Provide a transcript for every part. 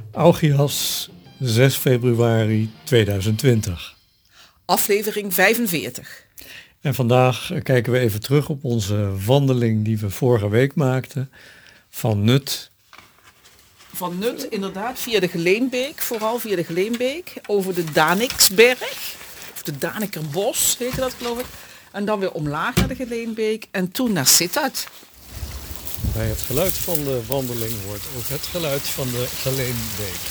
Augias, 6 februari 2020. Aflevering 45. En vandaag kijken we even terug op onze wandeling die we vorige week maakten. Van Nut. Van Nut inderdaad via de Geleenbeek, vooral via de Geleenbeek. Over de Daniksberg, of de Danikerbos heette dat geloof ik. En dan weer omlaag naar de Geleenbeek en toen naar Sittard. Bij het geluid van de wandeling hoort ook het geluid van de Geleenbeek.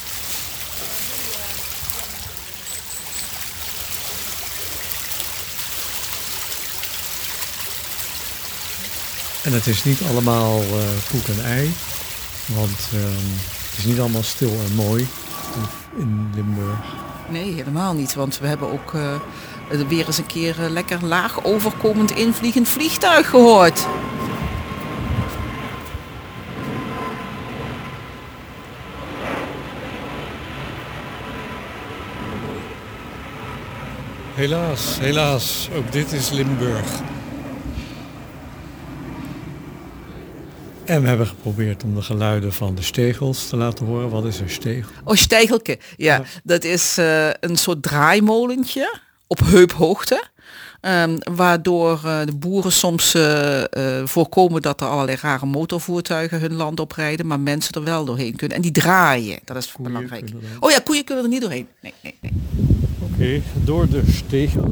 En het is niet allemaal koek en ei, want het is niet allemaal stil en mooi in Limburg. Nee, helemaal niet, want we hebben ook weer eens een keer lekker laag overkomend invliegend vliegtuig gehoord. Helaas, ook dit is Limburg. En we hebben geprobeerd om de geluiden van de stegels te laten horen. Wat is een stegel? Oh, steigelke. Ja, dat is een soort draaimolentje op heuphoogte. Waardoor de boeren soms voorkomen dat er allerlei rare motorvoertuigen hun land oprijden, maar mensen er wel doorheen kunnen. En die draaien, dat is belangrijk. Oh ja, koeien kunnen er niet doorheen. Nee. Oké, door de stegel.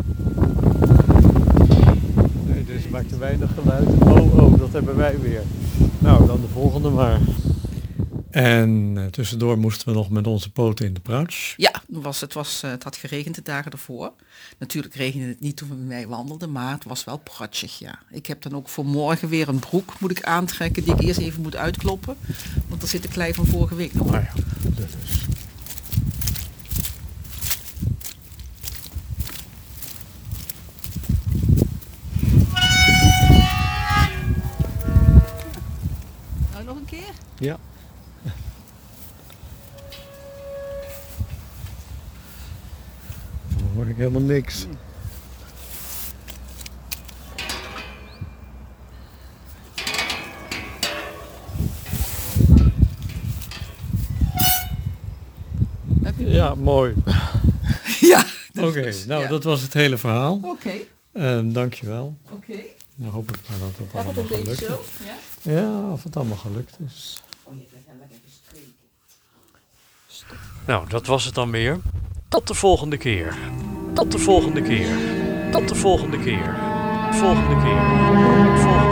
Nee, deze maakt te weinig geluid. Oh, dat hebben wij weer. Nou, dan de volgende maar. En tussendoor moesten we nog met onze poten in de pruts. Ja, het had geregend de dagen ervoor. Natuurlijk regende het niet toen we met mij wandelden, maar het was wel pratsig, ja. Ik heb dan ook voor morgen weer een broek moet ik aantrekken die ik eerst even moet uitkloppen. Want er zit de klei van vorige week nog op. Ah ja, dat is. Nou, nog een keer? Ja. Dan hoor ik helemaal niks. Ja, mooi. Ja. Oké, dat was het hele verhaal. Oké. Dankjewel. Oké. Dan hoop ik maar dat het Gaat het allemaal een beetje gelukt zo? is. Ja? Ja, of het allemaal gelukt is. Oh, je bent heel lekker gestreken. Nou, dat was het dan weer. Tot de volgende keer. Tot de volgende keer. Tot de volgende keer. Volgende keer. Volgende